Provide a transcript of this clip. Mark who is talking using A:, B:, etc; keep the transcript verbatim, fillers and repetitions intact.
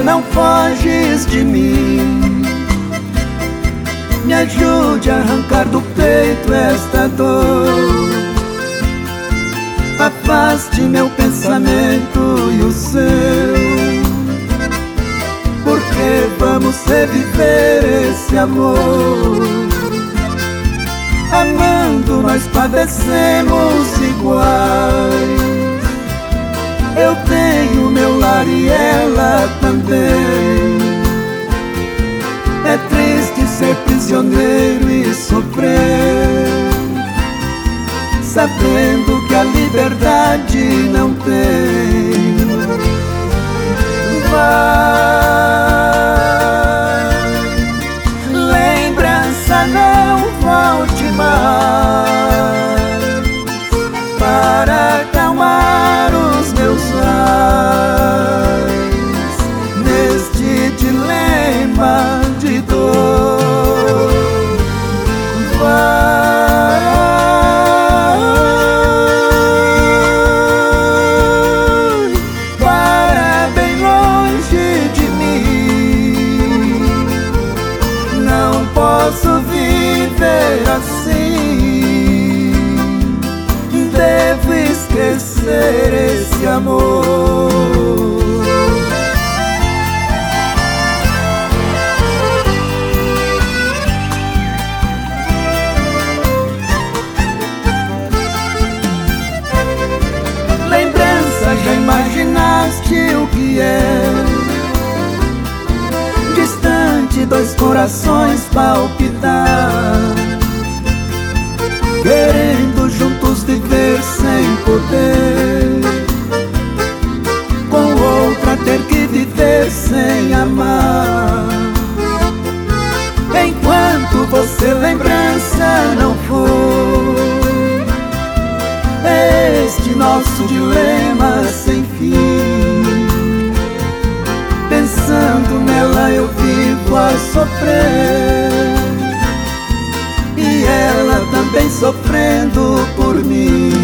A: não foges de mim. Me ajude a arrancar do peito esta dor. Afaste meu pensamento e o seu, porque vamos reviver esse amor. Amando nós padecemos iguais. Eu tenho meu lar e ela também. É triste ser prisioneiro e sofrer, sabendo que a liberdade não tem. Vai, lembrança, não volte mais, para acalmar os meus ais neste dilema de dor. Vai para bem longe de mim. Não posso viver assim. Devo esquecer esse amor. Lembrança, já imaginaste o que é? Distante, dois corações palpitar, querendo juntos viver sem poder, com outra ter que viver sem amar. Enquanto você lembrança não for, este nosso dilema sem fim. Pensando nela eu vivo a sofrer, e ela também sofrendo por mim.